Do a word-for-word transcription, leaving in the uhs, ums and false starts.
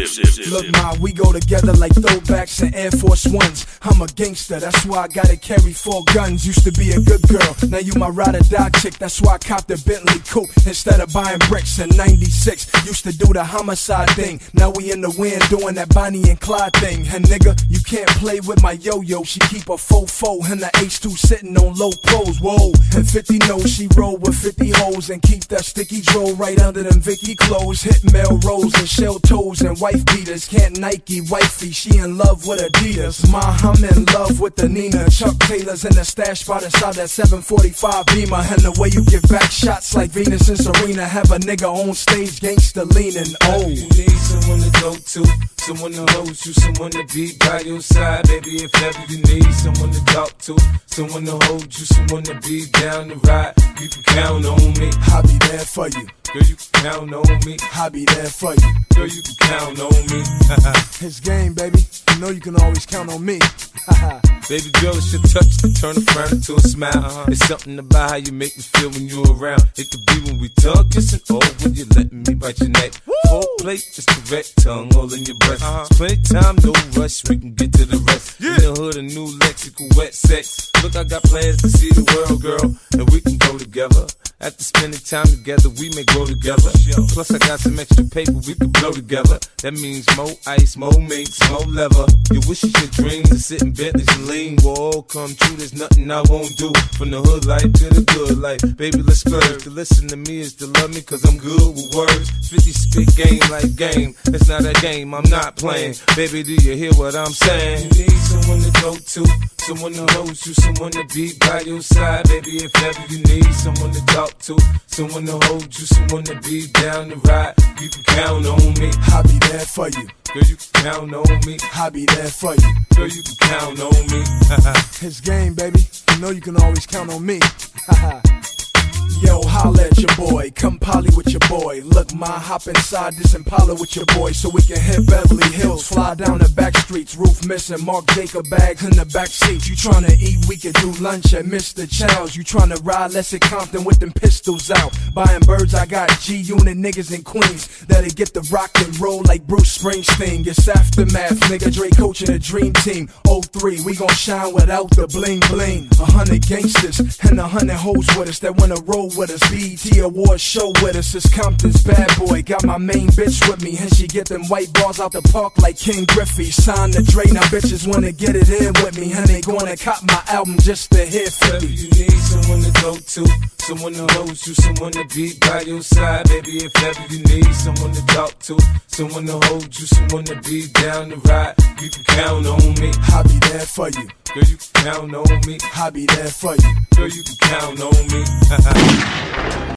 Look, ma, we go together like throwbacks and Air Force Ones. I'm a gangster, that's why I gotta carry four guns. Used to be a good girl, now you my ride or die chick. That's why I copped a Bentley coupe instead of buying bricks in ninety-six. Used to do the homicide thing, now we in the wind doing that Bonnie and Clyde thing. And nigga, you can't play with my yo-yo, she keep a fofo and the H two sitting on low pros. Whoa, and fifty knows she roll with fifty hoes and keep that sticky dro right under them Vicky clothes. Hit Melrose and shell toes and wife beaters. Can't Nike wifey, she in love with Adidas. Ma, I'm in love with the Nina. Chuck Taylor's in the stash spot inside that seven forty-five Beamer. And the way you give back shots like Venus and Serena, have a nigga on stage gangsta leaning. Oh, you need someone to go to, someone to hold you, someone to be by your side, baby. If ever you need someone to talk to, someone to hold you, someone to be down the ride, you can count on me. I'll be there for you. Girl, you can count on me. I'll be there for you. Girl, you can count on me. It's game, baby. You know you can always count on me. Baby girl, it's your touch to turn a frown into a smile. Uh-huh. It's something about how you make me feel when you're around. It could be when we talk, kissing, or when you're letting me bite your neck. Full plate is correct, tongue all in your breast. Uh-huh. It's plenty time, no rush, we can get to the rest. Yeah. In the hood, a new lexical wet sex. Look, I got plans to see the world, girl, and we can go together. After spending time together, we may grow together. Plus, I got some extra paper we can blow together. That means more ice, more minks, more leather. Your wishes, your dreams, and sitting Bentleys and lean will all come true. There's nothing I won't do. From the hood life to the good life. Baby, let's splurge. To listen to me is to love me, cause I'm good with words. fifty spit game like game. It's not a game, I'm not playing. Baby, do you hear what I'm saying? You need someone to go to, someone to hold you, someone to be by your side. Baby, if ever you need someone to talk to, someone to hold you, someone to be down the ride, you can count on me. I'll be there for you. Girl, you can count on me. I'll be there for you. Girl, you can count on me. It's game, baby. You know you can always count on me. Yo, holla at your boy, come poly with your boy. Look, ma, hop inside this Impala with your boy, so we can hit Beverly Hills, fly down the back streets, roof missing, Marc Jacob bags in the back seats. You tryna eat, we can do lunch at Mister Chow's. You tryna ride, let's hit Compton with them pistols out. Buying birds, I got G-Unit niggas in Queens that'll get the rock and roll like Bruce Springsteen. It's aftermath, nigga, Dre coaching the dream team. oh three, we gon' shine without the bling bling. A hundred gangsters and a hundred hoes with us that wanna roll with us. B E T Awards show with us. It's Compton's bad boy. Got my main bitch with me, and she get them white bars out the park like King Griffey. Sign the Dre, now bitches wanna get it in with me, and they gonna cop my album just to hear fifty. You need someone to go to, someone to hold you, someone to be by your side. Baby, if ever you need someone to talk to, someone to hold you, someone to be down the ride, you can count on me. I'll be there for you. Girl, you can count on me. I'll be there for you. Girl, you can count on me.